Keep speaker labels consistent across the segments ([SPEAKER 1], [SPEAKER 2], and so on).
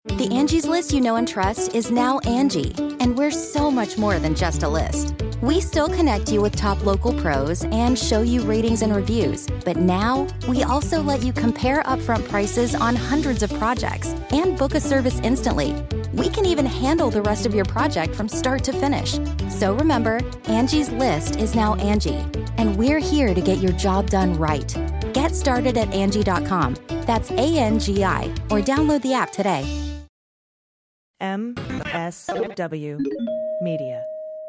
[SPEAKER 1] The Angie's List you know and trust is now Angie, and we're so much more than just a list. We still connect you with top local pros and show you ratings and reviews, but now we also let you compare upfront prices on hundreds of projects and book a service instantly. We can even handle the rest of your project from start to finish. So remember, Angie's List is now Angie, and we're here to get your job done right. Get started at Angie.com. That's ANGI, or download the app today.
[SPEAKER 2] MSW Media.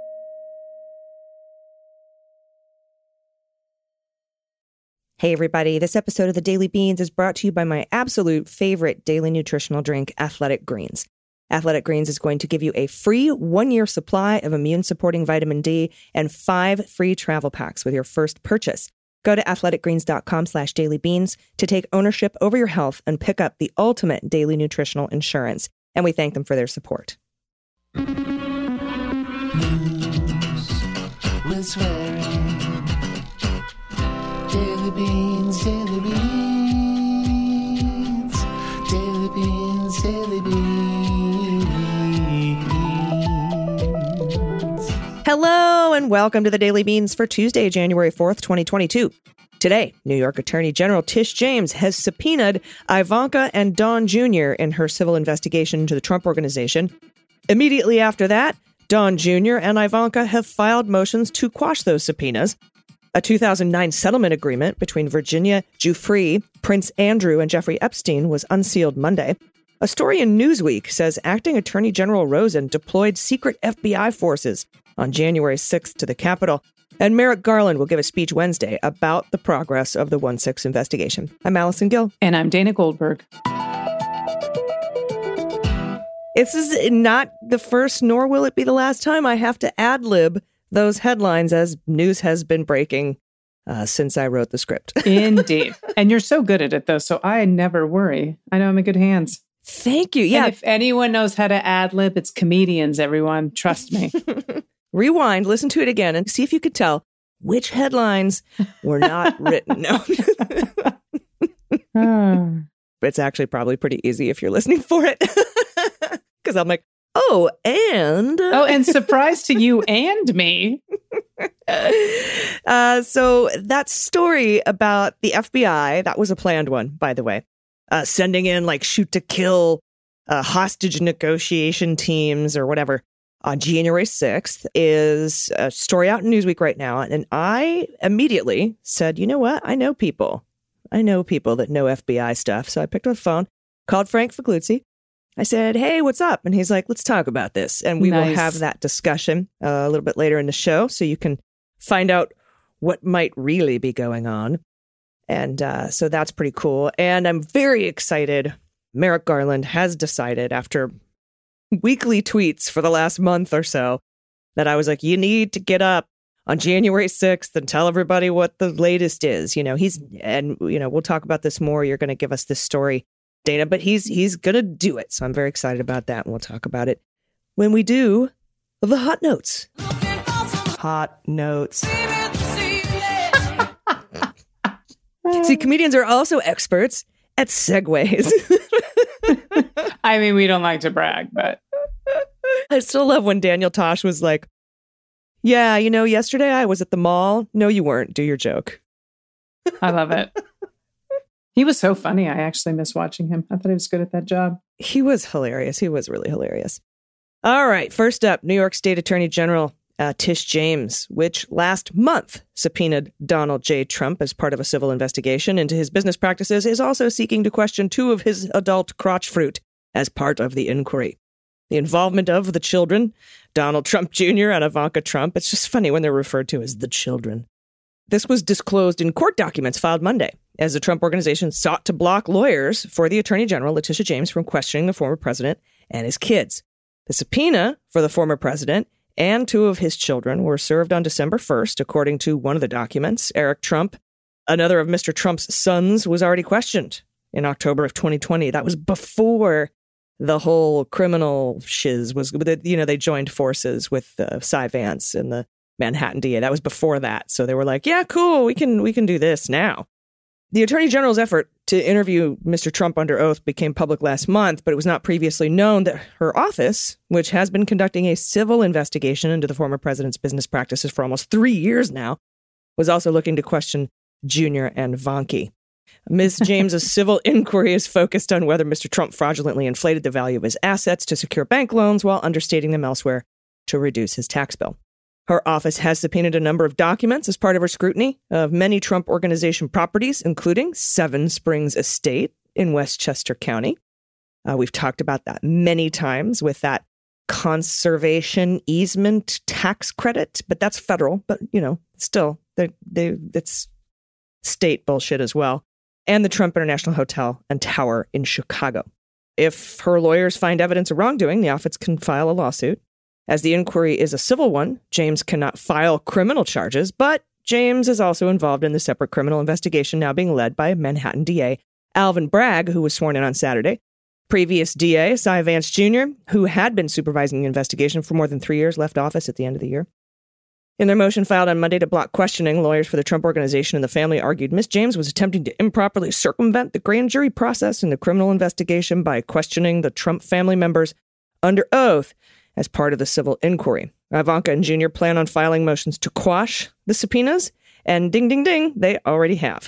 [SPEAKER 2] Hey everybody, this episode of the Daily Beans is brought to you by my absolute favorite daily nutritional drink, Athletic Greens. Athletic Greens is going to give you a free 1-year supply of immune-supporting vitamin D and 5 free travel packs with your first purchase. Go to athleticgreens.com/dailybeans to take ownership over your health and pick up the ultimate daily nutritional insurance. And we thank them for their support.
[SPEAKER 3] News with swearing. Daily Beans, Daily Beans. Daily Beans, Daily Beans.
[SPEAKER 2] Hello and welcome to the Daily Beans for Tuesday, January 4th, 2022. Today, New York Attorney General Tish James has subpoenaed Ivanka and Don Jr. in her civil investigation into the Trump Organization. Immediately after that, Don Jr. and Ivanka have filed motions to quash those subpoenas. A 2009 settlement agreement between Virginia Giuffre, Prince Andrew, and Jeffrey Epstein was unsealed Monday. A story in Newsweek says Acting Attorney General Rosen deployed secret FBI forces on January 6th to the Capitol. And Merrick Garland will give a speech Wednesday about the progress of the 1-6 investigation. I'm Allison Gill.
[SPEAKER 4] And I'm Dana Goldberg.
[SPEAKER 2] This is not the first, nor will it be the last time I have to ad-lib those headlines as news has been breaking since I wrote the script.
[SPEAKER 4] Indeed. And you're so good at it, though, so I never worry. I know I'm in good hands.
[SPEAKER 2] Thank you. Yeah.
[SPEAKER 4] And if anyone knows how to ad-lib, it's comedians, everyone. Trust me.
[SPEAKER 2] Rewind, listen to it again, and see if you could tell which headlines were not written. No. But it's actually probably pretty easy if you're listening for it. Because I'm like, and
[SPEAKER 4] surprise to you and me.
[SPEAKER 2] So that story about the FBI, that was a planned one, by the way, sending in like shoot to kill hostage negotiation teams or whatever. On January 6th is a story out in Newsweek right now. And I immediately said, you know what? I know people that know FBI stuff. So I picked up the phone, called Frank Figliuzzi. I said, hey, what's up? And he's like, let's talk about this. And we will have that discussion a little bit later in the show so you can find out what might really be going on. And so that's pretty cool. And I'm very excited. Merrick Garland has decided after weekly tweets for the last month or so that I was like, you need to get up on January 6th and tell everybody what the latest is. We'll talk about this more. You're going to give us this story, Dana, but he's going to do it. So I'm very excited about that. And we'll talk about it when we do the hot notes. Hot notes. See, comedians are also experts at segues.
[SPEAKER 4] I mean, we don't like to brag, but
[SPEAKER 2] I still love when Daniel Tosh was like, yeah, yesterday I was at the mall. No, you weren't. Do your joke.
[SPEAKER 4] I love it. He was so funny. I actually miss watching him. I thought he was good at that job.
[SPEAKER 2] He was hilarious. He was really hilarious. All right. First up, New York State Attorney General Tish James, which last month subpoenaed Donald J. Trump as part of a civil investigation into his business practices, is also seeking to question 2 of his adult crotch fruit as part of the inquiry. The involvement of the children, Donald Trump Jr. and Ivanka Trump. It's just funny when they're referred to as the children. This was disclosed in court documents filed Monday as the Trump Organization sought to block lawyers for the Attorney General, Letitia James, from questioning the former president and his kids. The subpoena for the former president and 2 of his children were served on December 1st, according to one of the documents. Eric Trump, another of Mr. Trump's sons, was already questioned in October of 2020. That was before the whole criminal shiz was, they joined forces with Cy Vance and the Manhattan DA. That was before that. So they were like, yeah, cool, we can do this now. The Attorney General's effort to interview Mr. Trump under oath became public last month, but it was not previously known that her office, which has been conducting a civil investigation into the former president's business practices for almost 3 years now, was also looking to question Junior and Vanke. Ms. James's civil inquiry is focused on whether Mr. Trump fraudulently inflated the value of his assets to secure bank loans while understating them elsewhere to reduce his tax bill. Her office has subpoenaed a number of documents as part of her scrutiny of many Trump Organization properties, including Seven Springs Estate in Westchester County. We've talked about that many times with that conservation easement tax credit, but that's federal. But, still, it's state bullshit as well. And the Trump International Hotel and Tower in Chicago. If her lawyers find evidence of wrongdoing, the office can file a lawsuit. As the inquiry is a civil one, James cannot file criminal charges, but James is also involved in the separate criminal investigation now being led by Manhattan DA Alvin Bragg, who was sworn in on Saturday. Previous DA Cy Vance Jr., who had been supervising the investigation for more than 3 years, left office at the end of the year. In their motion filed on Monday to block questioning, lawyers for the Trump Organization and the family argued Ms. James was attempting to improperly circumvent the grand jury process in the criminal investigation by questioning the Trump family members under oath as part of the civil inquiry. Ivanka and Junior plan on filing motions to quash the subpoenas, and ding, ding, ding, they already have.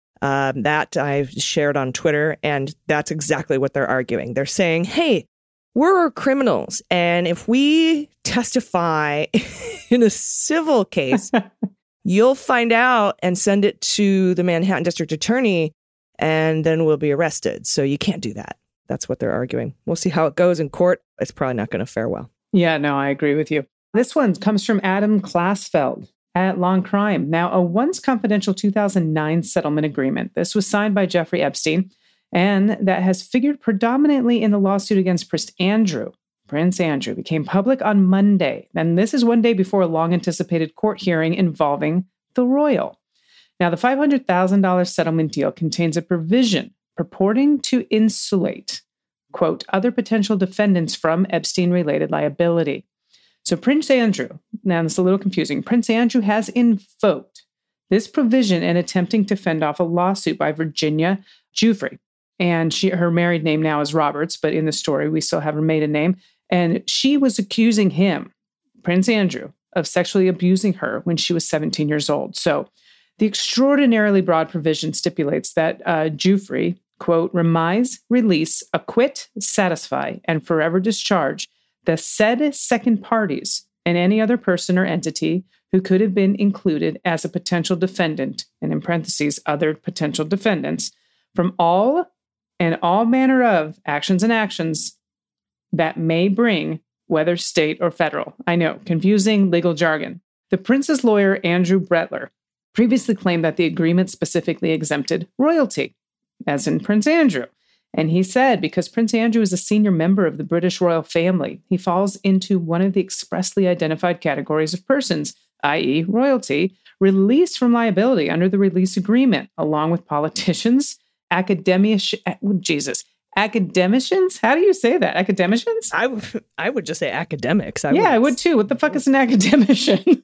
[SPEAKER 2] That I've shared on Twitter, and that's exactly what they're arguing. They're saying, hey, we're criminals, and if we testify in a civil case, you'll find out and send it to the Manhattan District Attorney, and then we'll be arrested. So you can't do that. That's what they're arguing. We'll see how it goes in court. It's probably not going to fare well.
[SPEAKER 4] Yeah, no, I agree with you. This one comes from Adam Klasfeld at Long Crime. Now, a once confidential 2009 settlement agreement. This was signed by Jeffrey Epstein, and that has figured predominantly in the lawsuit against Prince Andrew. Prince Andrew became public on Monday, and this is one day before a long-anticipated court hearing involving the royal. Now, the $500,000 settlement deal contains a provision purporting to insulate, quote, other potential defendants from Epstein-related liability. So Prince Andrew, now this is a little confusing, Prince Andrew has invoked this provision in attempting to fend off a lawsuit by Virginia Giuffre. And her married name now is Roberts, but in the story, we still have her maiden name. And she was accusing him, Prince Andrew, of sexually abusing her when she was 17 years old. So the extraordinarily broad provision stipulates that Giuffre, quote, remise, release, acquit, satisfy, and forever discharge the said second parties and any other person or entity who could have been included as a potential defendant, and in parentheses, other potential defendants, from all manner of actions that may bring, whether state or federal. I know, confusing legal jargon. The prince's lawyer, Andrew Brettler, previously claimed that the agreement specifically exempted royalty, as in Prince Andrew. And he said, because Prince Andrew is a senior member of the British royal family, he falls into one of the expressly identified categories of persons, i.e. royalty, released from liability under the release agreement, along with politicians, academicians? How do you say that? Academicians?
[SPEAKER 2] I would just say academics.
[SPEAKER 4] I would too. What the fuck is an academician?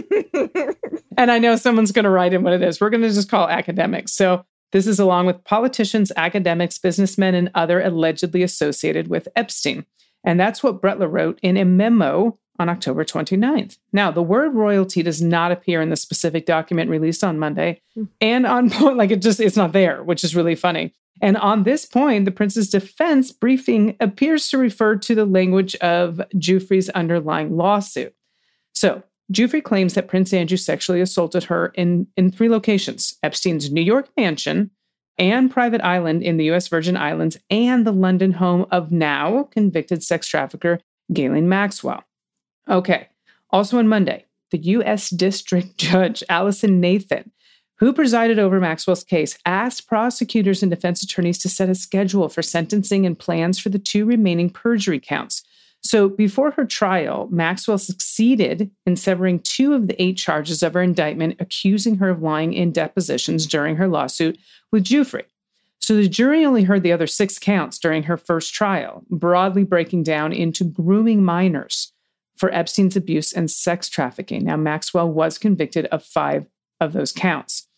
[SPEAKER 4] And I know someone's going to write in what it is. We're going to just call it academics. So this is along with politicians, academics, businessmen, and other allegedly associated with Epstein. And that's what Brettler wrote in a memo on October 29th. Now, the word royalty does not appear in the specific document released on Monday. And on point, it's not there, which is really funny. And on this point, the prince's defense briefing appears to refer to the language of Giuffre's underlying lawsuit. So Giuffre claims that Prince Andrew sexually assaulted her in 3 locations: Epstein's New York mansion and private island in the U.S. Virgin Islands, and the London home of now convicted sex trafficker Ghislaine Maxwell. Okay. Also on Monday, the U.S. District Judge Allison Nathan, who presided over Maxwell's case, asked prosecutors and defense attorneys to set a schedule for sentencing and plans for the 2 remaining perjury counts. So before her trial, Maxwell succeeded in severing 2 of the 8 charges of her indictment, accusing her of lying in depositions during her lawsuit with Giuffre. So the jury only heard the other 6 counts during her first trial, broadly breaking down into grooming minors for Epstein's abuse and sex trafficking. Now, Maxwell was convicted of 5 of those counts.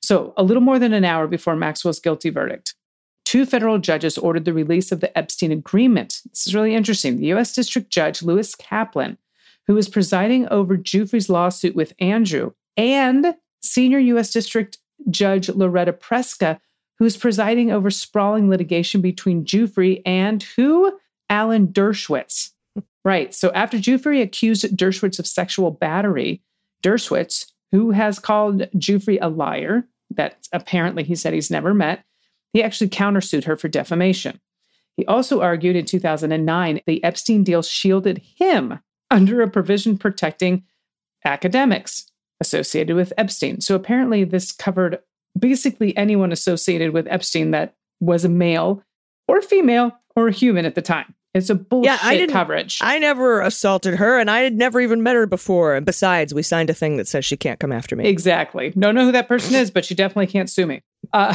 [SPEAKER 4] So a little more than an hour before Maxwell's guilty verdict, 2 federal judges ordered the release of the Epstein agreement. This is really interesting. The U.S. District Judge Lewis Kaplan, who was presiding over Giuffre's lawsuit with Andrew, and Senior U.S. District Judge Loretta Preska, who's presiding over sprawling litigation between Giuffre and who? Alan Dershowitz. Right. So after Giuffre accused Dershowitz of sexual battery, Dershowitz, who has called Giuffre a liar, that apparently he said he's never met, he actually countersued her for defamation. He also argued in 2009 the Epstein deal shielded him under a provision protecting academics associated with Epstein. So apparently this covered basically anyone associated with Epstein that was a male or female or a human at the time. It's a bullshit coverage.
[SPEAKER 2] I never assaulted her, and I had never even met her before. And besides, we signed a thing that says she can't come after me.
[SPEAKER 4] Exactly. Don't know who that person is, but she definitely can't sue me.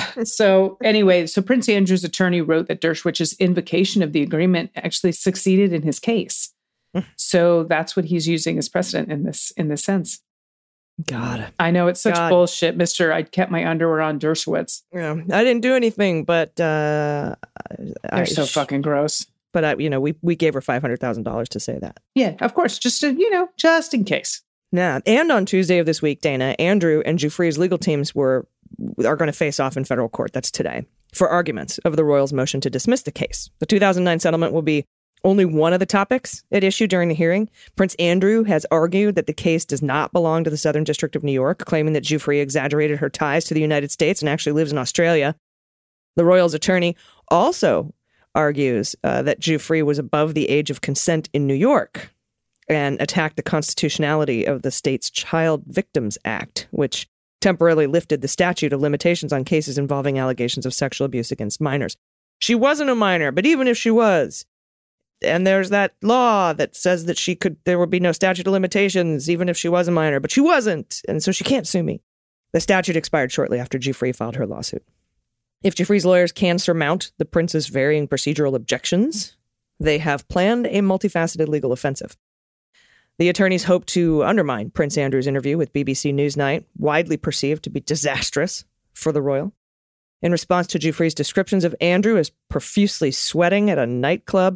[SPEAKER 4] So Prince Andrew's attorney wrote that Dershowitz's invocation of the agreement actually succeeded in his case. So that's what he's using as precedent in this sense.
[SPEAKER 2] God.
[SPEAKER 4] I know it's such bullshit, Mr. I kept my underwear on Dershowitz.
[SPEAKER 2] Yeah, I didn't do anything, but
[SPEAKER 4] they're so fucking gross.
[SPEAKER 2] But we gave her $500,000 to say that.
[SPEAKER 4] Yeah, of course, just in case.
[SPEAKER 2] Yeah, and on Tuesday of this week, Dana, Andrew and Giuffre's legal teams are going to face off in federal court. That's today for arguments of the Royals' motion to dismiss the case. The 2009 settlement will be only one of the topics at issue during the hearing. Prince Andrew has argued that the case does not belong to the Southern District of New York, claiming that Giuffre exaggerated her ties to the United States and actually lives in Australia. The Royals' attorney also argues that Giuffre was above the age of consent in New York and attacked the constitutionality of the state's Child Victims Act, which temporarily lifted the statute of limitations on cases involving allegations of sexual abuse against minors. She wasn't a minor, but even if she was, and there's that law that says that there would be no statute of limitations even if she was a minor, but she wasn't, and so she can't sue me. The statute expired shortly after Giuffre filed her lawsuit. If Giuffre's lawyers can surmount the prince's varying procedural objections, they have planned a multifaceted legal offensive. The attorneys hope to undermine Prince Andrew's interview with BBC Newsnight, widely perceived to be disastrous for the royal. In response to Giuffre's descriptions of Andrew as profusely sweating at a nightclub,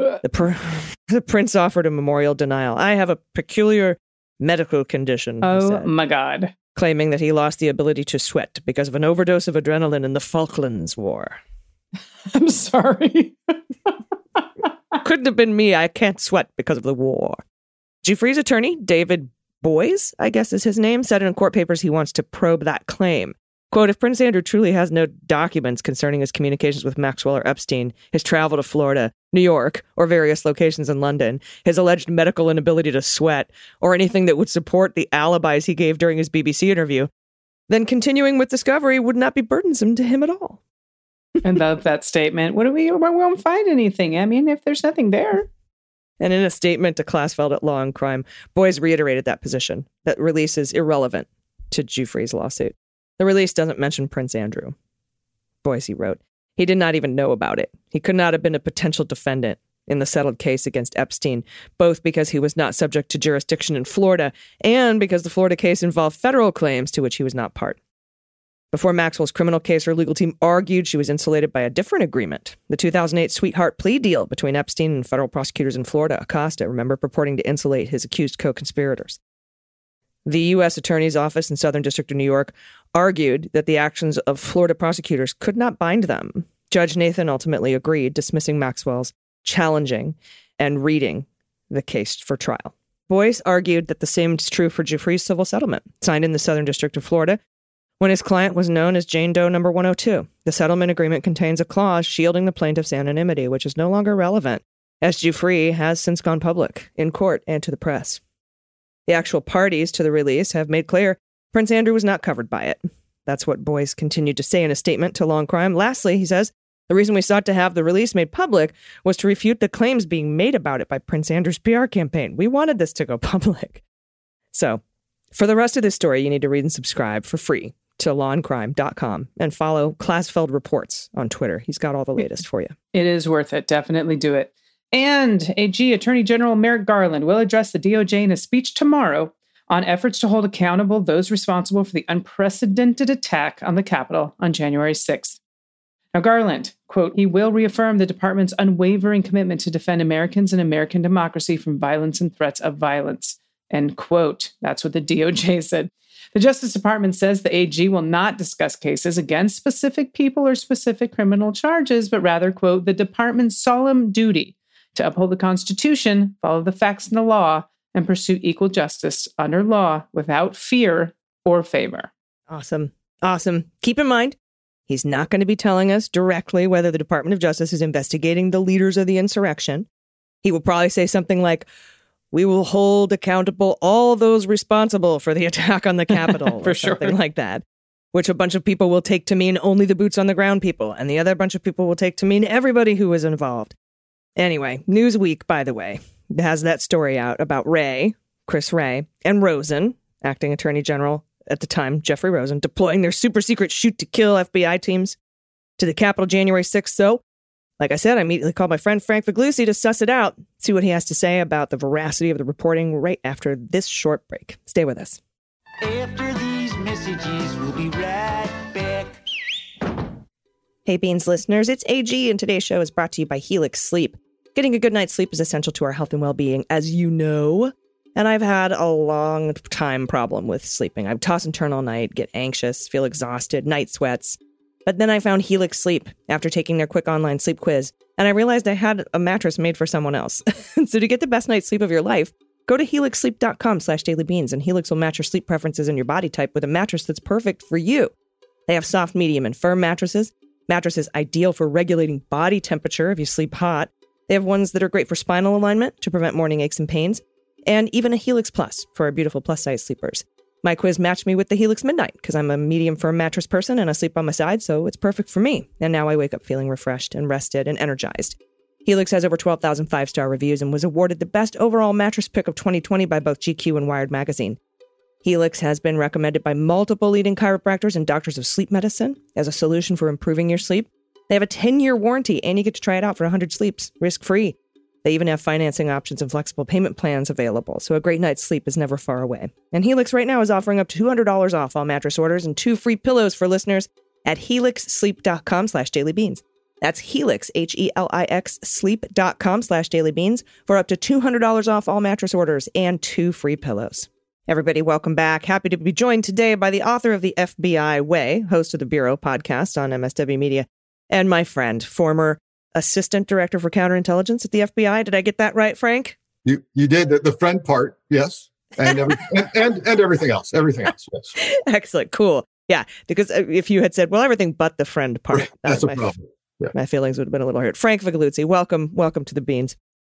[SPEAKER 2] the prince offered a memorial denial. I have a peculiar medical condition, he said,
[SPEAKER 4] my God.
[SPEAKER 2] Claiming that he lost the ability to sweat because of an overdose of adrenaline in the Falklands War.
[SPEAKER 4] I'm sorry.
[SPEAKER 2] Couldn't have been me. I can't sweat because of the war. Giuffre's attorney, David Boies, I guess is his name, said in court papers he wants to probe that claim. Quote, if Prince Andrew truly has no documents concerning his communications with Maxwell or Epstein, his travel to Florida, New York, or various locations in London, his alleged medical inability to sweat, or anything that would support the alibis he gave during his BBC interview, then continuing with discovery would not be burdensome to him at all.
[SPEAKER 4] And that statement, we won't find anything. I mean, if there's nothing there.
[SPEAKER 2] And in a statement to Classfeld at Law and Crime, Boies reiterated that position, that release is irrelevant to Giuffre's lawsuit. The release doesn't mention Prince Andrew. Boise wrote, he did not even know about it. He could not have been a potential defendant in the settled case against Epstein, both because he was not subject to jurisdiction in Florida and because the Florida case involved federal claims to which he was not part. Before Maxwell's criminal case, her legal team argued she was insulated by a different agreement, the 2008 sweetheart plea deal between Epstein and federal prosecutors in Florida, Acosta, remember, purporting to insulate his accused co-conspirators. The U.S. Attorney's Office in Southern District of New York argued that the actions of Florida prosecutors could not bind them. Judge Nathan ultimately agreed, dismissing Maxwell's challenging and reading the case for trial. Boies argued that the same is true for Giuffre's civil settlement, signed in the Southern District of Florida, when his client was known as Jane Doe number 102. The settlement agreement contains a clause shielding the plaintiff's anonymity, which is no longer relevant, as Giuffre has since gone public in court and to the press. The actual parties to the release have made clear Prince Andrew was not covered by it. That's what Boies continued to say in a statement to Law and Crime. Lastly, he says, the reason we sought to have the release made public was to refute the claims being made about it by Prince Andrew's PR campaign. We wanted this to go public. So, for the rest of this story, you need to read and subscribe for free to lawandcrime.com and follow Classfeld Reports on Twitter. He's got all the latest for you.
[SPEAKER 4] It is worth it. Definitely do it. And AG Attorney General Merrick Garland will address the DOJ in a speech tomorrow on efforts to hold accountable those responsible for the unprecedented attack on the Capitol on January 6th. Now, Garland, quote, he will reaffirm the department's unwavering commitment to defend Americans and American democracy from violence and threats of violence, end quote. That's what the DOJ said. The Justice Department says the AG will not discuss cases against specific people or specific criminal charges, but rather, quote, the department's solemn duty to uphold the Constitution, follow the facts and the law, and pursue equal justice under law without fear or favor.
[SPEAKER 2] Awesome. Awesome. Keep in mind, he's not going to be telling us directly whether the Department of Justice is investigating the leaders of the insurrection. He will probably say something like, we will hold accountable all those responsible for the attack on the Capitol.
[SPEAKER 4] For
[SPEAKER 2] or
[SPEAKER 4] sure.
[SPEAKER 2] something like that, which a bunch of people will take to mean only the boots on the ground people, and the other bunch of people will take to mean everybody who was involved. Anyway, Newsweek, by the way, has that story out about Chris Wray, and Rosen, acting Attorney General at the time, Jeffrey Rosen, deploying their super secret shoot-to-kill FBI teams to the Capitol January 6th. So, like I said, I immediately called my friend Frank Figliuzzi to suss it out, see what he has to say about the veracity of the reporting right after this short break. Stay with us.
[SPEAKER 3] After these messages, we'll be right back.
[SPEAKER 2] Hey, Beans listeners, it's AG, and today's show is brought to you by Helix Sleep. Getting a good night's sleep is essential to our health and well-being, as you know. And I've had a long time problem with sleeping. I toss and turn all night, get anxious, feel exhausted, night sweats. But then I found Helix Sleep after taking their quick online sleep quiz, and I realized I had a mattress made for someone else. So to get the best night's sleep of your life, go to helixsleep.com/dailybeans, and Helix will match your sleep preferences and your body type with a mattress that's perfect for you. They have soft, medium, and firm mattresses ideal for regulating body temperature if you sleep hot. They have ones that are great for spinal alignment to prevent morning aches and pains, and even a Helix Plus for our beautiful plus-size sleepers. My quiz matched me with the Helix Midnight because I'm a medium firm mattress person and I sleep on my side, so it's perfect for me. And now I wake up feeling refreshed and rested and energized. Helix has over 12,000 five-star reviews and was awarded the best overall mattress pick of 2020 by both GQ and Wired magazine. Helix has been recommended by multiple leading chiropractors and doctors of sleep medicine as a solution for improving your sleep. They have a 10-year warranty and you get to try it out for 100 sleeps, risk-free. They even have financing options and flexible payment plans available, so a great night's sleep is never far away. And Helix right now is offering up to $200 off all mattress orders and 2 free pillows for listeners at helixsleep.com/dailybeans. That's Helix, Helix, sleep.com/dailybeans for up to $200 off all mattress orders and 2 free pillows. Everybody, welcome back. Happy to be joined today by the author of The FBI Way, host of the Bureau podcast on MSW Media, and my friend, former Assistant Director for Counterintelligence at the FBI. Did I get that right, Frank?
[SPEAKER 5] You did the friend part, yes, and everything else, yes.
[SPEAKER 2] Excellent, cool, yeah. Because if you had said, "Well, everything but the friend part,"
[SPEAKER 5] that's a problem. Yeah.
[SPEAKER 2] My feelings would have been a little hurt. Frank Figliuzzi, welcome to the Beans.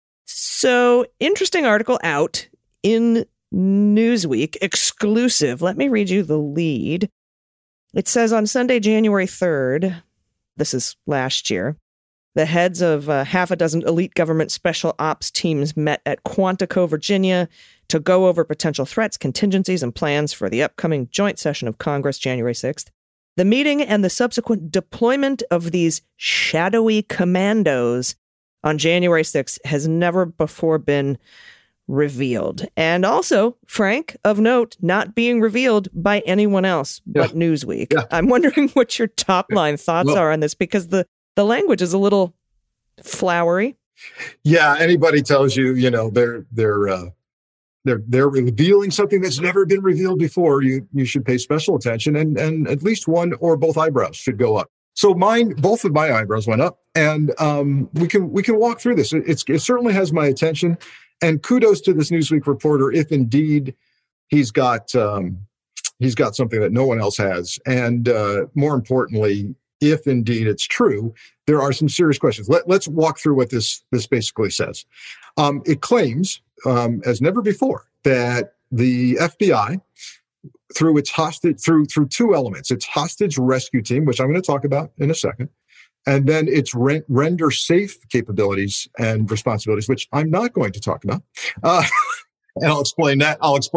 [SPEAKER 2] So, interesting article out in Newsweek, exclusive. Let me read you the lead. It says on Sunday, January 3rd. This is last year. The heads of half a dozen elite government special ops teams met at Quantico, Virginia, to go over potential threats, contingencies, and plans for the upcoming joint session of Congress, January 6th. The meeting and the subsequent deployment of these shadowy commandos on January 6th has never before been revealed. And also, Frank, of note, not being revealed by anyone else but Newsweek. Yeah. I'm wondering what your top line thoughts are on this, because the language is a little flowery.
[SPEAKER 5] Yeah, anybody tells you, they're revealing something that's never been revealed before, you should pay special attention, and at least one or both eyebrows should go up. So both of my eyebrows went up, and we can walk through this. It certainly has my attention, and kudos to this Newsweek reporter if indeed he's got something that no one else has, and more importantly, if indeed it's true, there are some serious questions. Let's walk through what this basically says. It claims, as never before, that the FBI, through its through 2 elements, its hostage rescue team, which I'm going to talk about in a second, and then its render safe capabilities and responsibilities, which I'm not going to talk about, and I'll explain that.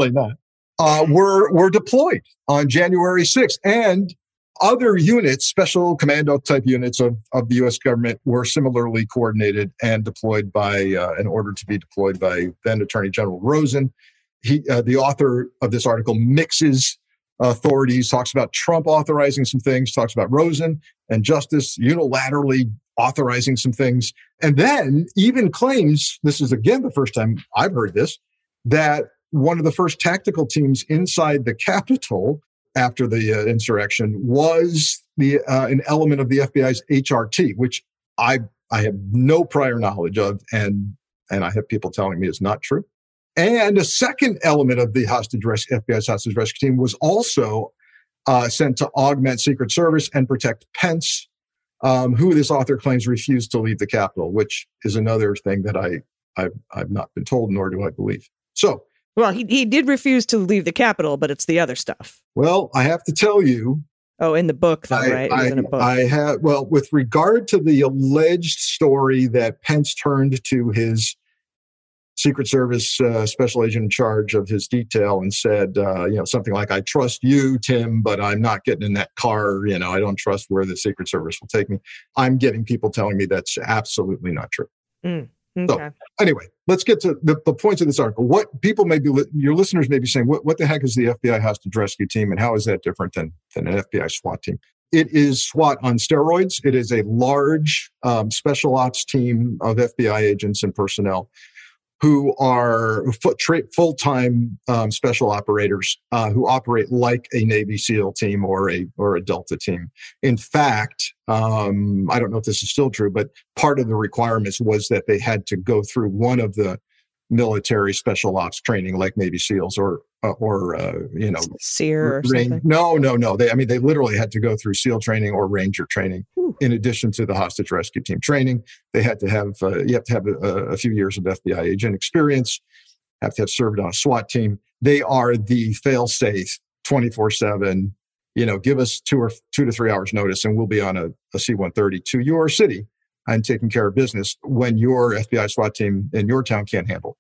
[SPEAKER 5] Were deployed on January 6th, and other units, special commando type units of the U.S. government, were similarly coordinated and deployed by, in order to be deployed by then Attorney General Rosen the author of this article mixes authorities, talks about Trump authorizing some things, talks about Rosen and Justice unilaterally authorizing some things, and then even claims, this is again the first time I've heard this, that one of the first tactical teams inside the Capitol after the insurrection was an element of the FBI's HRT, which I have no prior knowledge of, and I have people telling me is not true. And a second element of the FBI's hostage rescue team was also sent to augment Secret Service and protect Pence, who this author claims refused to leave the Capitol, which is another thing that I've not been told, nor do I believe. So,
[SPEAKER 2] well, he did refuse to leave the Capitol, but it's the other stuff.
[SPEAKER 5] Well, I have to tell you.
[SPEAKER 2] Oh, in the book, though, right? It was in a book.
[SPEAKER 5] I have. Well, with regard to the alleged story that Pence turned to his Secret Service special agent in charge of his detail and said, something like, "I trust you, Tim, but I'm not getting in that car. I don't trust where the Secret Service will take me." I'm getting people telling me that's absolutely not true.
[SPEAKER 2] Okay.
[SPEAKER 5] So anyway, let's get to the points of this article. What people your listeners may be saying, what the heck is the FBI hostage rescue team, and how is that different than an FBI SWAT team? It is SWAT on steroids. It is a large special ops team of FBI agents and personnel who are full-time special operators who operate like a Navy SEAL team or a Delta team. In fact, I don't know if this is still true, but part of the requirements was that they had to go through one of the military special ops training, like Navy SEALs or
[SPEAKER 2] SEER or something.
[SPEAKER 5] No. They literally had to go through SEAL training or Ranger training. In addition to the hostage rescue team training, they had to have you have to have a few years of FBI agent experience, have to have served on a SWAT team. They are the fail-safe 24/7. Give us 2 to 3 hours notice, and we'll be on a C-130 to your city and taking care of business when your FBI SWAT team in your town can't handle.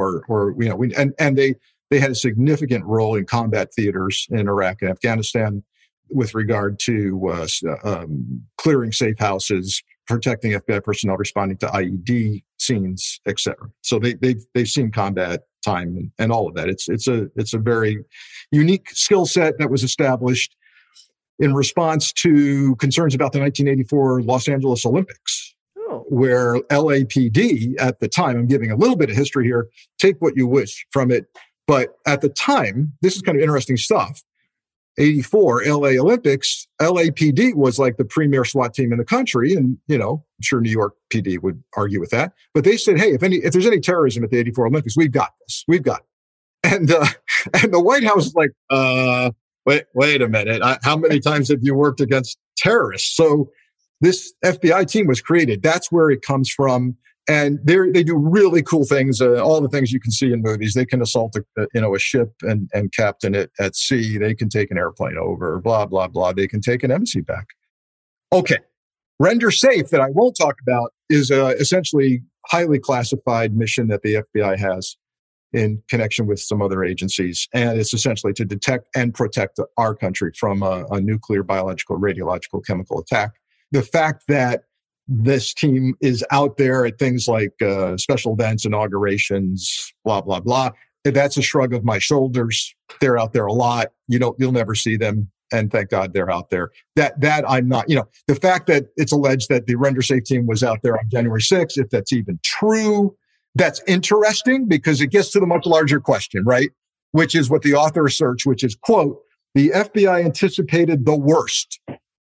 [SPEAKER 5] They had a significant role in combat theaters in Iraq and Afghanistan with regard to clearing safe houses, protecting FBI personnel, responding to IED scenes, etc. So they've seen combat time and all of that. It's a very unique skill set that was established in response to concerns about the 1984 Los Angeles Olympics, where LAPD at the time, I'm giving a little bit of history here, take what you wish from it, but at the time, this is kind of interesting stuff. 84 LA Olympics, LAPD was like the premier SWAT team in the country. And, I'm sure New York PD would argue with that. But they said, hey, if there's any terrorism at the 84 Olympics, we've got this. We've got it. And the White House is like, wait a minute. How many times have you worked against terrorists? So this FBI team was created. That's where it comes from. And they do really cool things, all the things you can see in movies. They can assault a ship and captain it at sea. They can take an airplane over, blah, blah, blah. They can take an embassy back. Okay. Render Safe, that I won't talk about, is essentially highly classified mission that the FBI has in connection with some other agencies. And it's essentially to detect and protect our country from a nuclear, biological, radiological, chemical attack. The fact that this team is out there at things like special events, inaugurations, blah, blah, blah. That's a shrug of my shoulders. They're out there a lot. You'll never see them. And thank God they're out there. That I'm not, the fact that it's alleged that the Render Safe team was out there on January 6th, if that's even true, that's interesting because it gets to the much larger question, right? Which is what the author asserts, which is, quote, the FBI anticipated the worst.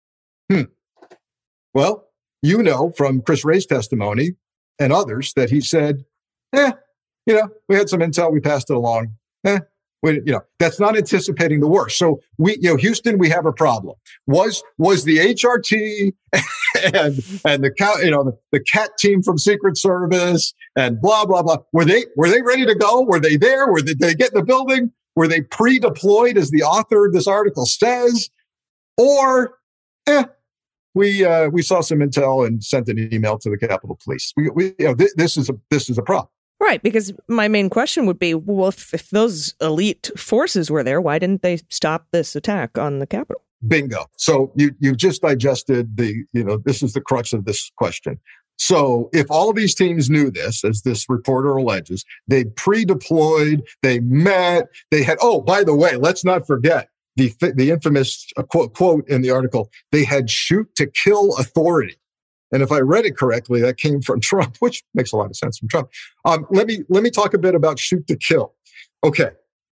[SPEAKER 5] Well, from Chris Wray's testimony and others that he said, we had some intel, we passed it along. That's not anticipating the worst. So Houston, we have a problem. Was the HRT and the CAT team from Secret Service and blah, blah, blah. Were they ready to go? Were they there? Did they get in the building? Were they pre-deployed, as the author of this article says? Or, we saw some intel and sent an email to the Capitol Police. This is a problem.
[SPEAKER 2] Right, because my main question would be, well, if those elite forces were there, why didn't they stop this attack on the Capitol?
[SPEAKER 5] Bingo. So you've just digested this is the crux of this question. So if all of these teams knew this, as this reporter alleges, they pre-deployed, they met, they had, oh, by the way, let's not forget the infamous quote in the article, they had shoot to kill authority. And if I read it correctly, that came from Trump, which makes a lot of sense from Trump. Let me talk a bit about shoot to kill. Okay.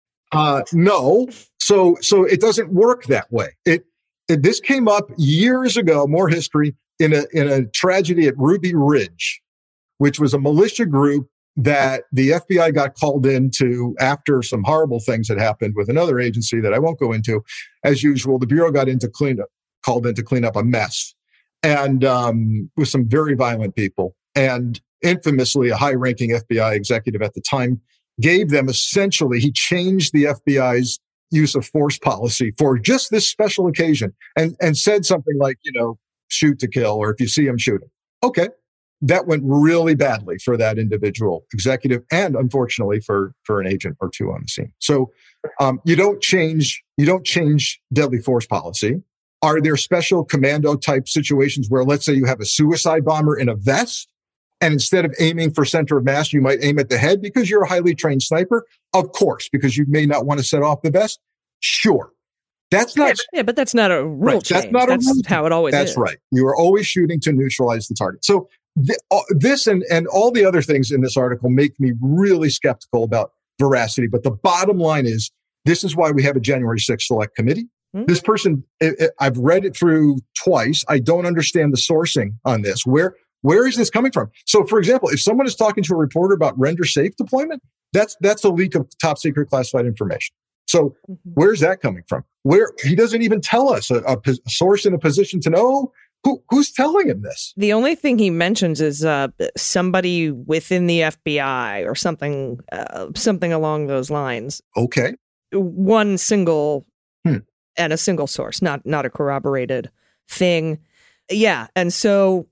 [SPEAKER 5] No. So it doesn't work that way. This came up years ago, more history, in a tragedy at Ruby Ridge, which was a militia group that the FBI got called into after some horrible things had happened with another agency that I won't go into. As usual, the Bureau got called in to clean up a mess, and with some very violent people. And infamously, a high-ranking FBI executive at the time gave them he changed the FBI's use of force policy for just this special occasion, and said something like, shoot to kill, or if you see him, shoot him. Okay. That went really badly for that individual executive, and unfortunately for an agent or two on the scene. So you don't change deadly force policy. Are there special commando type situations where, let's say, you have a suicide bomber in a vest, and instead of aiming for center of mass, you might aim at the head because you're a highly trained sniper? Of course, because you may not want to set off the vest. Sure. That's not.
[SPEAKER 2] Yeah, but that's not a rule change. That's not a rule. How it always is.
[SPEAKER 5] That's right. You are always shooting to neutralize the target. So this and all the other things in this article make me really skeptical about veracity. But the bottom line is, this is why we have a January 6th Select Committee. Mm-hmm. This person, I've read it through twice. I don't understand the sourcing on this. Where is this coming from? So, for example, if someone is talking to a reporter about render safe deployment, that's a leak of top secret classified information. So where's that coming from? Where he doesn't even tell us a source in a position to know who's telling him this.
[SPEAKER 2] The only thing he mentions is somebody within the FBI or something along those lines.
[SPEAKER 5] Okay.
[SPEAKER 2] One single and a single source, not a corroborated thing. Yeah. And so,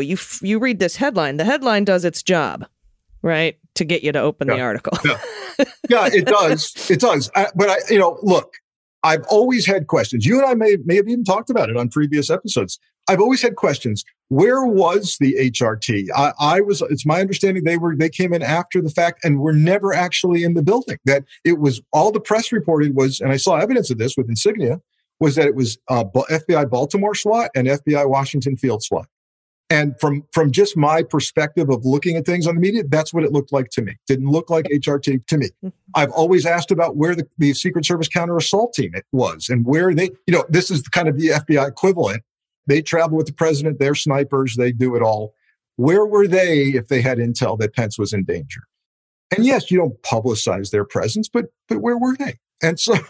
[SPEAKER 2] you read this headline, the headline does its job, right? To get you to open the article.
[SPEAKER 5] Yeah. Yeah, it does. It does. But look, I've always had questions. You and I may have even talked about it on previous episodes. I've always had questions. Where was the HRT? It's my understanding they came in after the fact and were never actually in the building. That it was all the press reported was, and I saw evidence of this with insignia, was that it was FBI Baltimore SWAT and FBI Washington Field SWAT. And from just my perspective of looking at things on the media, that's what it looked like to me. Didn't look like HRT to me. I've always asked about where the Secret Service counter assault team was and where they, this is kind of the FBI equivalent. They travel with the president, they're snipers, they do it all. Where were they if they had intel that Pence was in danger? And yes, you don't publicize their presence, but where were they? And so,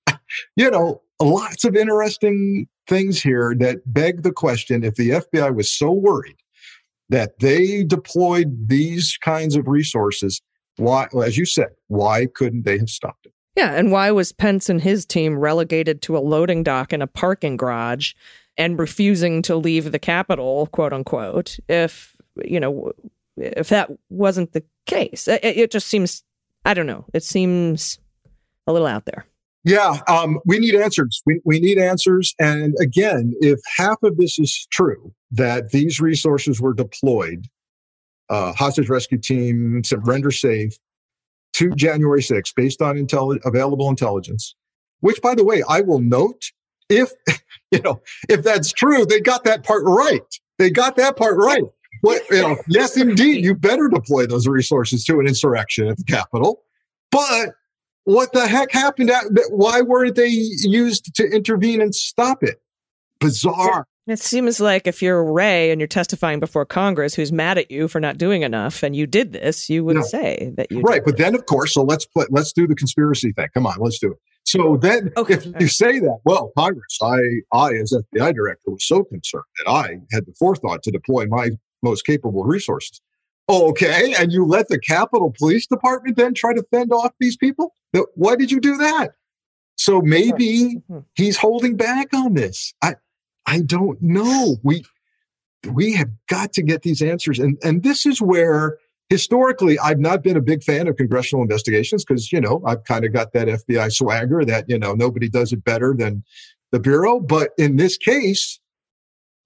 [SPEAKER 5] lots of interesting things here that beg the question, if the FBI was so worried that they deployed these kinds of resources, why, as you said, why couldn't they have stopped it?
[SPEAKER 2] Yeah, and why was Pence and his team relegated to a loading dock in a parking garage and refusing to leave the Capitol, quote unquote, if that wasn't the case? It just seems, I don't know, it seems a little out there.
[SPEAKER 5] Yeah, we need answers. We need answers. And again, if half of this is true, that these resources were deployed, hostage rescue team, render safe, to January 6th, based on available intelligence, which, by the way, I will note, if that's true, they got that part right. They got that part right. Yes, indeed, you better deploy those resources to an insurrection at the Capitol. But what the heck happened? Why weren't they used to intervene and stop it? Bizarre.
[SPEAKER 2] It seems like if you're Wray and you're testifying before Congress who's mad at you for not doing enough and you did this, you would say that you
[SPEAKER 5] right. But then, of course, so let's do the conspiracy thing. Come on, let's do it. So then if you say that, well, Congress, I as FBI director was so concerned that I had the forethought to deploy my most capable resources. Okay, and you let the Capitol Police Department then try to fend off these people? Why did you do that? So maybe he's holding back on this. I don't know. We have got to get these answers. And this is where, historically, I've not been a big fan of congressional investigations because, I've kind of got that FBI swagger that, nobody does it better than the Bureau. But in this case,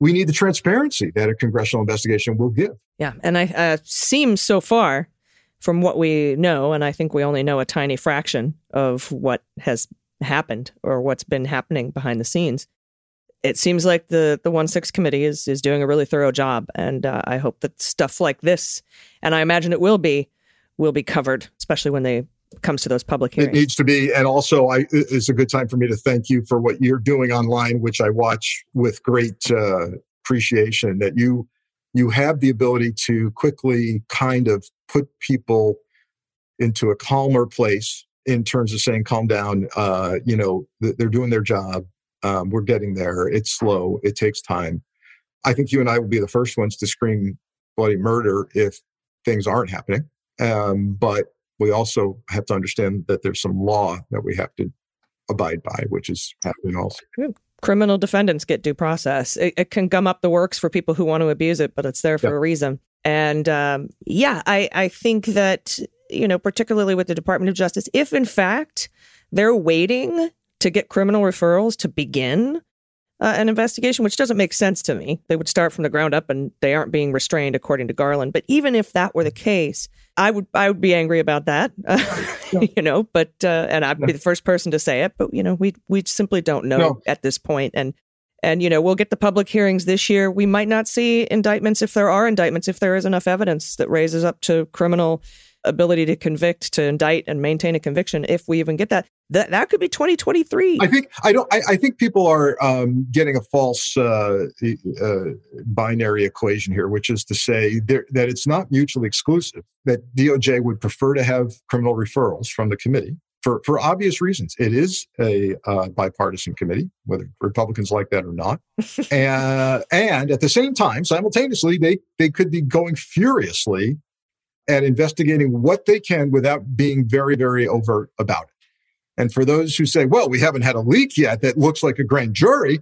[SPEAKER 5] we need the transparency that a congressional investigation will give.
[SPEAKER 2] Yeah. And I seems so far from what we know, and I think we only know a tiny fraction of what has happened or what's been happening behind the scenes. It seems like the 1-6 committee is doing a really thorough job. And I hope that stuff like this, and I imagine it will be covered, especially when they comes to those public hearings.
[SPEAKER 5] It needs to be. And also, it's a good time for me to thank you for what you're doing online, which I watch with great appreciation, that you have the ability to quickly kind of put people into a calmer place in terms of saying, calm down, they're doing their job. We're getting there. It's slow. It takes time. I think you and I will be the first ones to scream bloody murder if things aren't happening. But we also have to understand that there's some law that we have to abide by, which is happening also.
[SPEAKER 2] Criminal defendants get due process. It can gum up the works for people who want to abuse it, but it's there for a reason. And I think that, particularly with the Department of Justice, if in fact they're waiting to get criminal referrals to begin an investigation, which doesn't make sense to me. They would start from the ground up and they aren't being restrained according to Garland. But even if that were the case, I would be angry about that, and I'd be the first person to say it. But, we simply don't know at this point. And we'll get the public hearings this year. We might not see indictments if there are indictments, if there is enough evidence that raises up to criminal ability to convict, to indict and maintain a conviction. If we even get that could be 2023.
[SPEAKER 5] I think people are getting a false binary equation here, which is to say that it's not mutually exclusive, that DOJ would prefer to have criminal referrals from the committee for obvious reasons. It is a bipartisan committee, whether Republicans like that or not. And at the same time, simultaneously, they could be going furiously at investigating what they can without being very, very overt about it. And for those who say, well, we haven't had a leak yet that looks like a grand jury,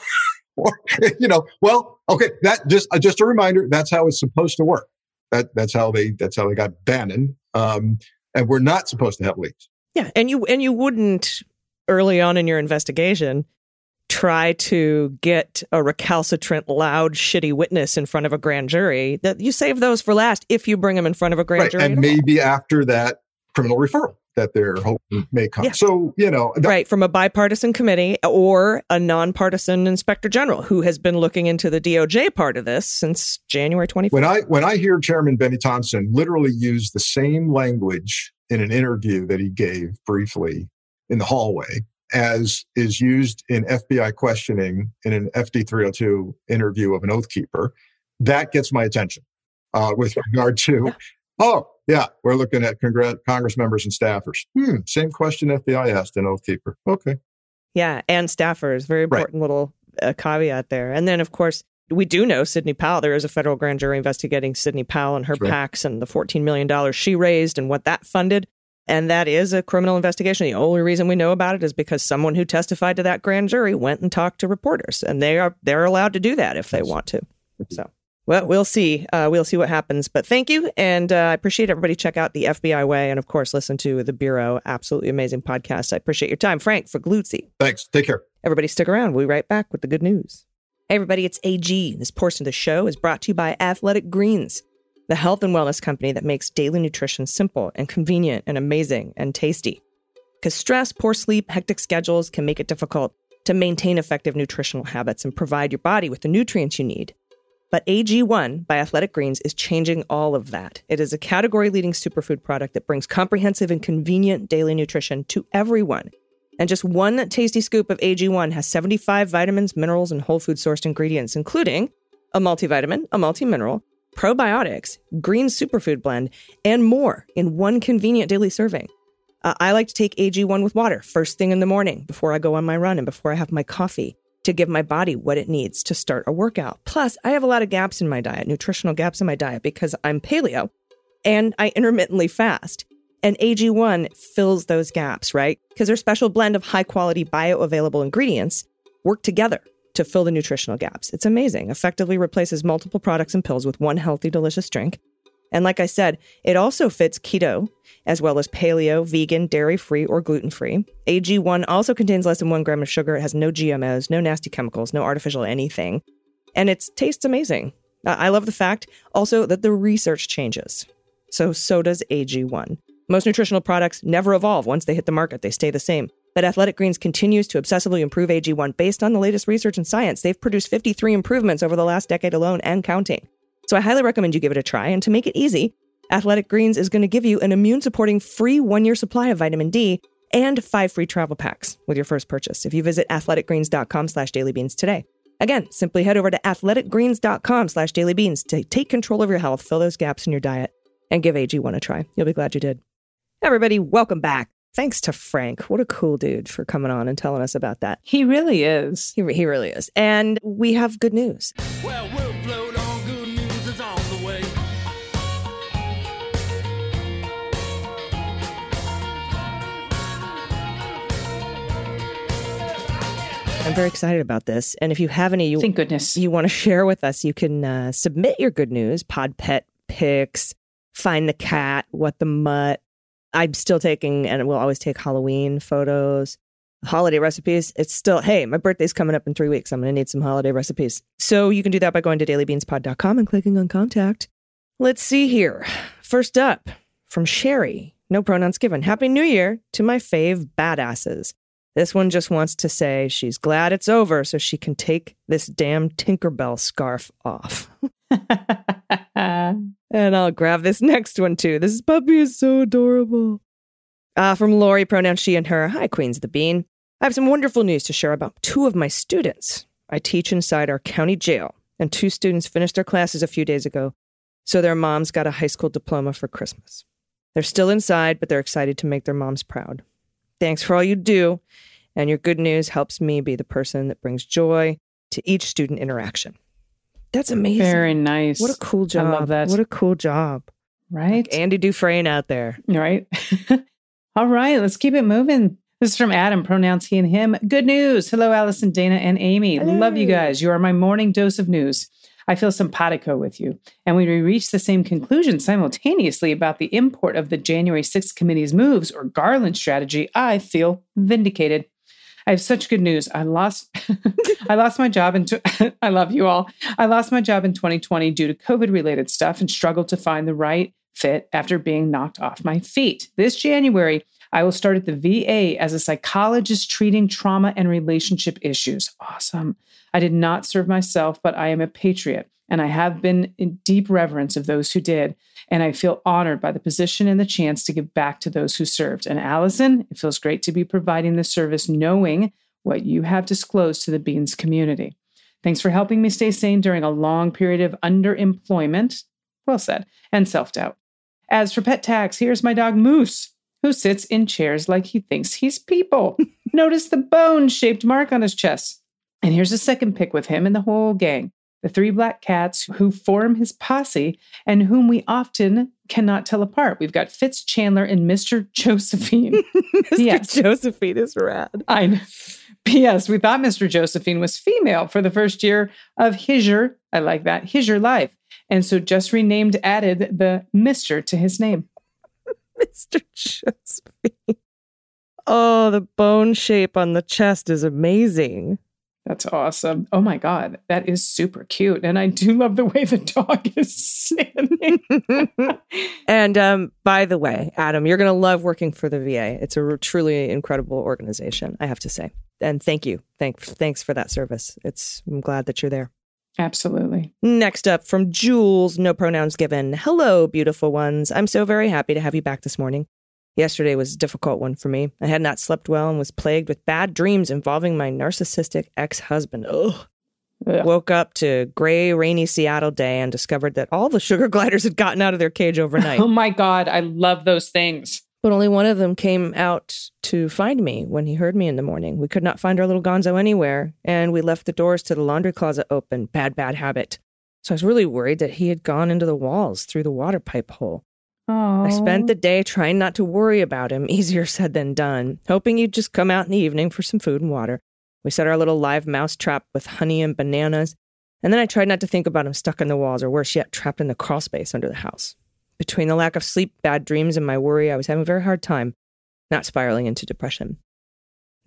[SPEAKER 5] okay, that just a reminder, that's how it's supposed to work. That's how they got Bannon. And we're not supposed to have leaks.
[SPEAKER 2] Yeah, and you wouldn't early on in your investigation try to get a recalcitrant, loud, shitty witness in front of a grand jury. That you save those for last if you bring them in front of a grand jury.
[SPEAKER 5] And maybe after that criminal referral that they're hoping may come. Yeah. So,
[SPEAKER 2] right, from a bipartisan committee or a nonpartisan inspector general who has been looking into the DOJ part of this since January 24th.
[SPEAKER 5] When I hear Chairman Benny Thompson literally use the same language in an interview that he gave briefly in the hallway as is used in FBI questioning in an FD 302 interview of an oath keeper, that gets my attention with regard to, we're looking at Congress members and staffers. Same question FBI asked an oath keeper. Okay.
[SPEAKER 2] Yeah, and staffers. Very important little caveat there. And then, of course, we do know Sidney Powell. There is a federal grand jury investigating Sidney Powell and her PACs and the $14 million she raised and what that funded. And that is a criminal investigation. The only reason we know about it is because someone who testified to that grand jury went and talked to reporters, and they're allowed to do that if they want to. So, well, we'll see. We'll see what happens. But thank you, and I appreciate everybody. Check out the FBI Way, and of course, listen to the Bureau. Absolutely amazing podcast. I appreciate your time, Frank Figliuzzi.
[SPEAKER 5] Thanks. Take care.
[SPEAKER 2] Everybody, stick around. We'll be right back with the good news. Hey, everybody, it's AG. This portion of the show is brought to you by Athletic Greens, the health and wellness company that makes daily nutrition simple and convenient and amazing and tasty. Because stress, poor sleep, hectic schedules can make it difficult to maintain effective nutritional habits and provide your body with the nutrients you need. But AG1 by Athletic Greens is changing all of that. It is a category-leading superfood product that brings comprehensive and convenient daily nutrition to everyone. And just one tasty scoop of AG1 has 75 vitamins, minerals, and whole food-sourced ingredients, including a multivitamin, a multimineral, probiotics, green superfood blend, and more in one convenient daily serving. I like to take AG1 with water first thing in the morning before I go on my run and before I have my coffee to give my body what it needs to start a workout. Plus, I have a lot of gaps in my diet, nutritional gaps in my diet, because I'm paleo and I intermittently fast. And AG1 fills those gaps, right? Because their special blend of high-quality bioavailable ingredients work together to fill the nutritional gaps. It's amazing. Effectively replaces multiple products and pills with one healthy, delicious drink. And like I said, it also fits keto, as well as paleo, vegan, dairy-free, or gluten-free. AG1 also contains less than 1 gram of sugar. It has no GMOs, no nasty chemicals, no artificial anything. And it tastes amazing. I love the fact also that the research changes. So does AG1. Most nutritional products never evolve. Once they hit the market, they stay the same. But Athletic Greens continues to obsessively improve AG1 based on the latest research and science. They've produced 53 improvements over the last decade alone and counting. So I highly recommend you give it a try. And to make it easy, Athletic Greens is going to give you an immune-supporting free 1-year supply of vitamin D and 5 free travel packs with your first purchase if you visit athleticgreens.com/dailybeans today. Again, simply head over to athleticgreens.com/dailybeans to take control of your health, fill those gaps in your diet, and give AG1 a try. You'll be glad you did. Everybody, welcome back. Thanks to Frank. What a cool dude for coming on and telling us about that.
[SPEAKER 4] He really is.
[SPEAKER 2] He really is. And we have good news.
[SPEAKER 6] Well, we'll float on, good news is on the way.
[SPEAKER 2] I'm very excited about this. And if you have any
[SPEAKER 4] Thank goodness.
[SPEAKER 2] you want to share with us, you can submit your good news, pod pet pics, find the cat, what the mutt. I'm still taking, and we'll always take Halloween photos, holiday recipes. It's still, hey, my birthday's coming up in 3 weeks. I'm going to need some holiday recipes. So you can do that by going to dailybeanspod.com and clicking on contact. Let's see here. First up, from Sherry, no pronouns given. Happy New Year to my fave badasses. This one just wants to say she's glad it's over so she can take this damn Tinkerbell scarf off. And I'll grab this next one, too. This puppy is so adorable. From Lori, pronouns she and her. Hi, Queens of the Bean. I have some wonderful news to share about 2 of my students. I teach inside our county jail, and 2 students finished their classes a few days ago, so their moms got a high school diploma for Christmas. They're still inside, but they're excited to make their moms proud. Thanks for all you do, and your good news helps me be the person that brings joy to each student interaction. That's amazing.
[SPEAKER 4] Very nice.
[SPEAKER 2] What a cool job.
[SPEAKER 4] I love that.
[SPEAKER 2] What a cool job.
[SPEAKER 4] Right?
[SPEAKER 2] Like Andy Dufresne out there.
[SPEAKER 4] Right. All right, let's keep it moving. This is from Adam, pronouns he and him. Good news. Hello, Allison, Dana, and Amy.
[SPEAKER 2] Hello.
[SPEAKER 4] Love you guys. You are my morning dose of news. I feel simpatico with you. And we reached the same conclusion simultaneously about the import of the January 6th committee's moves or Garland strategy. I feel vindicated. I have such good news. I lost my job I love you all. I lost my job in 2020 due to COVID-related stuff and struggled to find the right fit after being knocked off my feet. This January, I will start at the VA as a psychologist treating trauma and relationship issues. Awesome. I did not serve myself, but I am a patriot, and I have been in deep reverence of those who did, and I feel honored by the position and the chance to give back to those who served. And Allison, it feels great to be providing this service knowing what you have disclosed to the Beans community. Thanks for helping me stay sane during a long period of underemployment, well said, and self-doubt. As for pet tags, here's my dog Moose, who sits in chairs like he thinks he's people. Notice the bone-shaped mark on his chest. And here's a second pic with him and the whole gang. The 3 black cats who form his posse and whom we often cannot tell apart. We've got Fitz Chandler and Mr. Josephine.
[SPEAKER 2] Mr. Josephine is rad.
[SPEAKER 4] I know. P.S. We thought Mr. Josephine was female for the first year of his life. And so just added the Mr. to his name.
[SPEAKER 2] Mr. Josephine. Oh, the bone shape on the chest is amazing.
[SPEAKER 4] That's awesome. Oh my God, that is super cute. And I do love the way the dog is sitting.
[SPEAKER 2] And by the way, Adam, you're going to love working for the VA. It's a truly incredible organization, I have to say. And thank you. Thanks for that service. I'm glad that you're there.
[SPEAKER 4] Absolutely.
[SPEAKER 2] Next up from Jules, no pronouns given. Hello, beautiful ones. I'm so very happy to have you back this morning. Yesterday was a difficult one for me. I had not slept well and was plagued with bad dreams involving my narcissistic ex-husband. Ugh. Woke up to gray, rainy Seattle day and discovered that all the sugar gliders had gotten out of their cage overnight.
[SPEAKER 4] Oh my God, I love those things.
[SPEAKER 2] But only one of them came out to find me when he heard me in the morning. We could not find our little Gonzo anywhere, and we left the doors to the laundry closet open. Bad habit. So I was really worried that he had gone into the walls through the water pipe hole.
[SPEAKER 4] Aww.
[SPEAKER 2] I spent the day trying not to worry about him, easier said than done, hoping he'd just come out in the evening for some food and water. We set our little live mouse trap with honey and bananas, and then I tried not to think about him stuck in the walls or worse yet, trapped in the crawl space under the house. Between the lack of sleep, bad dreams, and my worry, I was having a very hard time not spiraling into depression.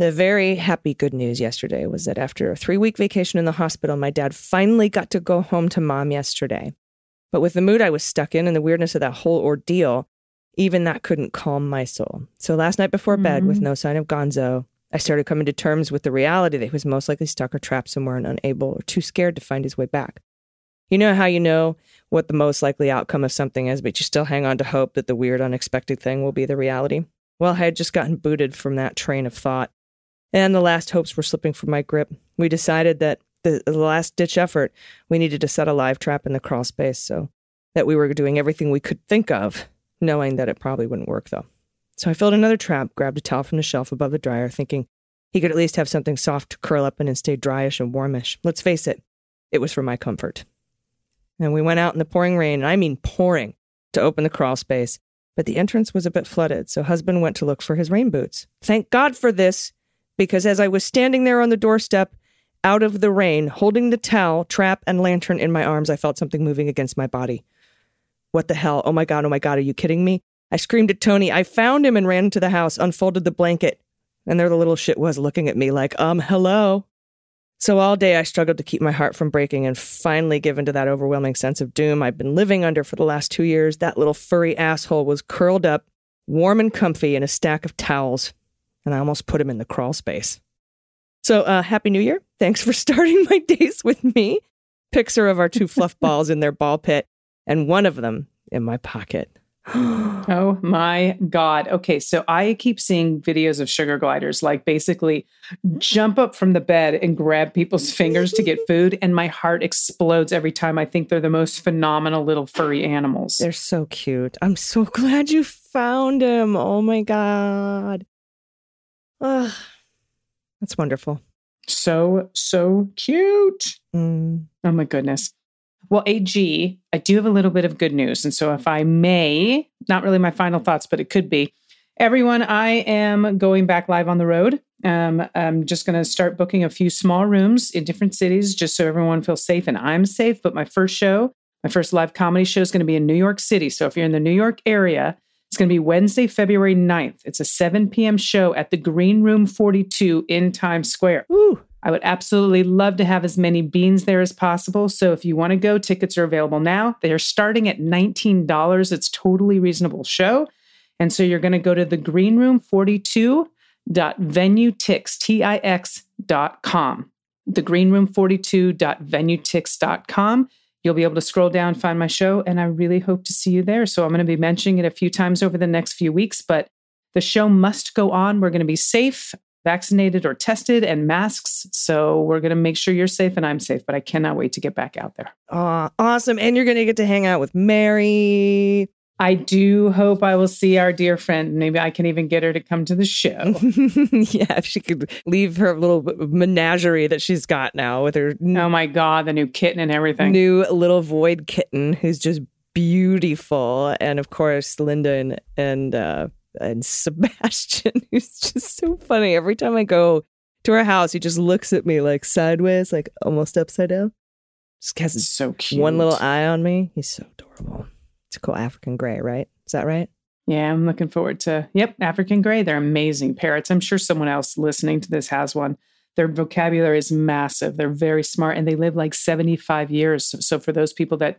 [SPEAKER 2] The very happy good news yesterday was that after a 3-week vacation in the hospital, my dad finally got to go home to Mom yesterday. But with the mood I was stuck in and the weirdness of that whole ordeal, even that couldn't calm my soul. So last night before bed, with no sign of Gonzo, I started coming to terms with the reality that he was most likely stuck or trapped somewhere and unable or too scared to find his way back. You know how you know what the most likely outcome of something is, but you still hang on to hope that the weird, unexpected thing will be the reality? Well, I had just gotten booted from that train of thought, and the last hopes were slipping from my grip. We decided that the last-ditch effort, we needed to set a live trap in the crawl space, so that we were doing everything we could think of, knowing that it probably wouldn't work, though. So I filled another trap, grabbed a towel from the shelf above the dryer, thinking he could at least have something soft to curl up in and stay dryish and warmish. Let's face it, it was for my comfort. And we went out in the pouring rain, and I mean pouring, to open the crawl space. But the entrance was a bit flooded, so husband went to look for his rain boots. Thank God for this, because as I was standing there on the doorstep, out of the rain, holding the towel, trap, and lantern in my arms, I felt something moving against my body. What the hell? Oh my God, are you kidding me? I screamed at Tony. I found him and ran into the house, unfolded the blanket, and there the little shit was looking at me like, hello? So all day I struggled to keep my heart from breaking and finally given to that overwhelming sense of doom I've been living under for the last 2 years. That little furry asshole was curled up, warm and comfy in a stack of towels, and I almost put him in the crawl space. So Happy New Year. Thanks for starting my days with me. Picture of our 2 fluff balls in their ball pit and one of them in my pocket.
[SPEAKER 4] Oh my God. Okay, so I keep seeing videos of sugar gliders, like basically jump up from the bed and grab people's fingers to get food, and my heart explodes every time. I think they're the most phenomenal little furry animals.
[SPEAKER 2] They're so cute. I'm so glad you found him. Oh my God. That's wonderful.
[SPEAKER 4] So cute. Oh my goodness. Well, AG, I do have a little bit of good news. And so if I may, not really my final thoughts, but it could be. Everyone, I am going back live on the road. I'm just going to start booking a few small rooms in different cities just so everyone feels safe and I'm safe. But my first live comedy show is going to be in New York City. So if you're in the New York area, it's going to be Wednesday, February 9th. It's a 7 p.m. show at the Green Room 42 in Times Square.
[SPEAKER 2] Ooh.
[SPEAKER 4] I would absolutely love to have as many beans there as possible. So if you want to go, tickets are available now. They are starting at $19. It's totally reasonable show. And so you're going to go to thegreenroom42.venutix.com. Thegreenroom42.venutix.com. You'll be able to scroll down, find my show, and I really hope to see you there. So I'm going to be mentioning it a few times over the next few weeks, but the show must go on. We're going to be safe, vaccinated or tested, and masks. So we're going to make sure you're safe and I'm safe, but I cannot wait to get back out there.
[SPEAKER 2] Awesome. And you're going to get to hang out with Mary.
[SPEAKER 4] I do hope I will see our dear friend. Maybe I can even get her to come to the show.
[SPEAKER 2] Yeah, if she could leave her little menagerie that she's got now with her.
[SPEAKER 4] Oh my God, the new kitten and everything.
[SPEAKER 2] New little void kitten who's just beautiful. And of course, Linda and Sebastian, who's just so funny. Every time I go to her house, he just looks at me like sideways, like almost upside down. Just has
[SPEAKER 4] so cute.
[SPEAKER 2] One little eye on me. He's so adorable. It's a cool African gray, right? Is that right?
[SPEAKER 4] Yeah, I'm looking forward to, African gray. They're amazing parrots. I'm sure someone else listening to this has one. Their vocabulary is massive. They're very smart and they live like 75 years. So for those people that,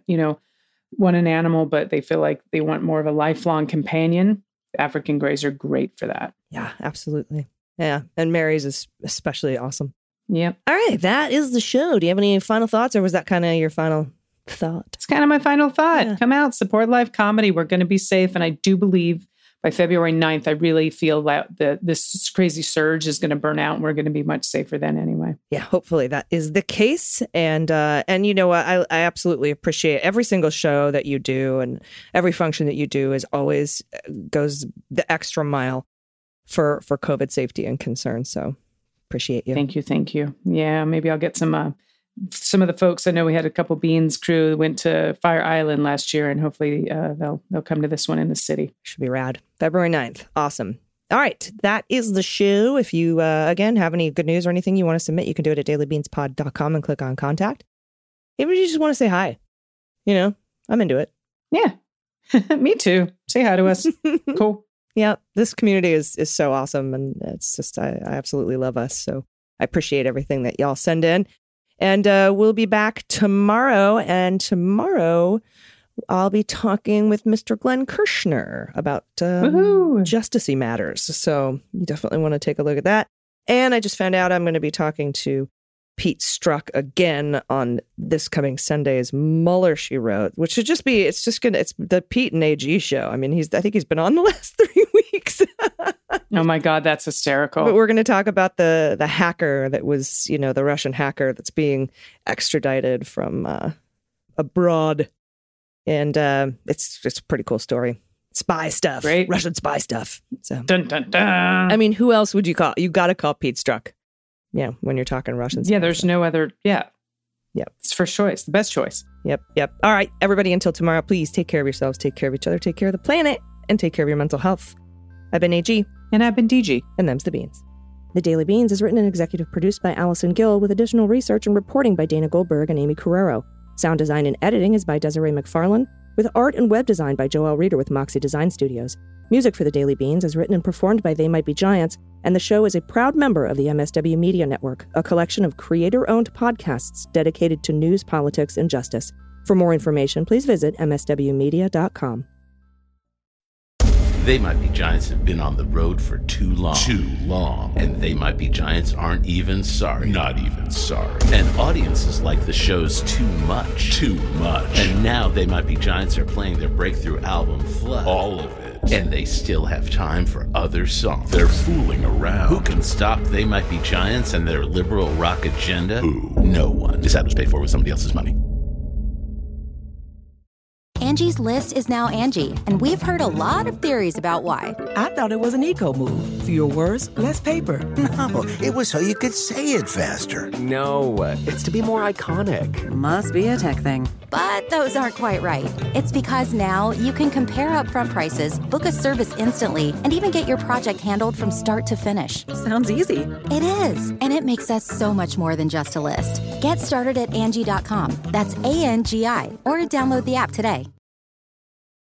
[SPEAKER 4] want an animal, but they feel like they want more of a lifelong companion, African grays are great for that.
[SPEAKER 2] Yeah, absolutely. Yeah. And Mary's is especially awesome.
[SPEAKER 4] Yep.
[SPEAKER 2] All right. That is the show. Do you have any final thoughts, or was that kind of your final thought?
[SPEAKER 4] It's kind of my final thought.
[SPEAKER 2] Yeah.
[SPEAKER 4] Come out, support live comedy. We're going to be safe. And I do believe by February 9th, I really feel that this crazy surge is going to burn out and we're going to be much safer then anyway.
[SPEAKER 2] Yeah, hopefully that is the case. And you know what? I absolutely appreciate every single show that you do, and every function that you do is always goes the extra mile for COVID safety and concern. So appreciate you.
[SPEAKER 4] Thank you. Yeah, maybe I'll get some of the folks. I know we had a couple Beans crew that went to Fire Island last year, and hopefully they'll come to this one in the city.
[SPEAKER 2] Should be rad. February 9th. Awesome. All right. That is the show. If you, again, have any good news or anything you want to submit, you can do it at dailybeanspod.com and click on contact. Even if you just want to say hi, I'm into it.
[SPEAKER 4] Yeah. Me too. Say hi to us. Cool.
[SPEAKER 2] Yeah, this community is so awesome, and it's just I absolutely love us. So I appreciate everything that y'all send in, and we'll be back tomorrow. And tomorrow I'll be talking with Mr. Glenn Kirshner about justicey matters. So you definitely want to take a look at that. And I just found out I'm going to be talking to Pete Strzok again on this coming Sunday's Mueller, She Wrote, which should just be, it's the Pete and AG show. I mean, I think he's been on the last 3 weeks.
[SPEAKER 4] Oh my God, that's hysterical.
[SPEAKER 2] But we're going to talk about the hacker that was, the Russian hacker that's being extradited from abroad. And it's a pretty cool story. Spy stuff,
[SPEAKER 4] right?
[SPEAKER 2] Russian spy stuff. So,
[SPEAKER 4] dun, dun, dun.
[SPEAKER 2] I mean, who else would you call? You got to call Pete Strzok. Yeah, when you're talking Russian.
[SPEAKER 4] Yeah, there's no other. Yeah.
[SPEAKER 2] Yep.
[SPEAKER 4] It's first choice, the best choice.
[SPEAKER 2] Yep. All right, everybody, until tomorrow, please take care of yourselves, take care of each other, take care of the planet, and take care of your mental health. I've been AG.
[SPEAKER 4] And I've been DG.
[SPEAKER 2] And them's the Beans. The Daily Beans is written and executive produced by Allison Gill, with additional research and reporting by Dana Goldberg and Amy Carrero. Sound design and editing is by Desiree McFarlane, with art and web design by Joelle Reeder with Moxie Design Studios. Music for The Daily Beans is written and performed by They Might Be Giants, and the show is a proud member of the MSW Media Network, a collection of creator-owned podcasts dedicated to news, politics, and justice. For more information, please visit mswmedia.com.
[SPEAKER 7] They Might Be Giants have been on the road for too long. Too long. And They Might Be Giants aren't even sorry. Not even sorry. And audiences like the shows too much. Too much. And now They Might Be Giants are playing their breakthrough album, Flood. All of it. And they still have time for other songs. They're fooling around. Who can stop They Might Be Giants and their liberal rock agenda? Who? No one. This ad was paid for with somebody else's money.
[SPEAKER 1] Angie's List is now Angie, and we've heard a lot of theories about why.
[SPEAKER 8] I thought it was an eco move. Fewer words, less paper.
[SPEAKER 9] No, it was so you could say it faster.
[SPEAKER 10] No, it's to be more iconic.
[SPEAKER 11] Must be a tech thing.
[SPEAKER 1] But those aren't quite right. It's because now you can compare upfront prices, book a service instantly, and even get your project handled from start to finish.
[SPEAKER 11] Sounds easy.
[SPEAKER 1] It is, and it makes us so much more than just a list. Get started at Angie.com. That's ANGI, or download the app today.